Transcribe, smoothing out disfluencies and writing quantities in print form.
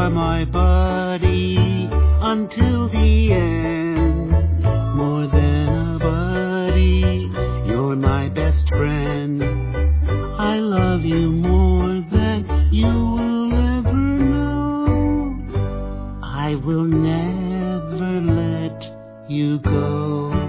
my buddy until the end. More than a buddy, you're my best friend. I love you more than you will ever know. I will never let you go.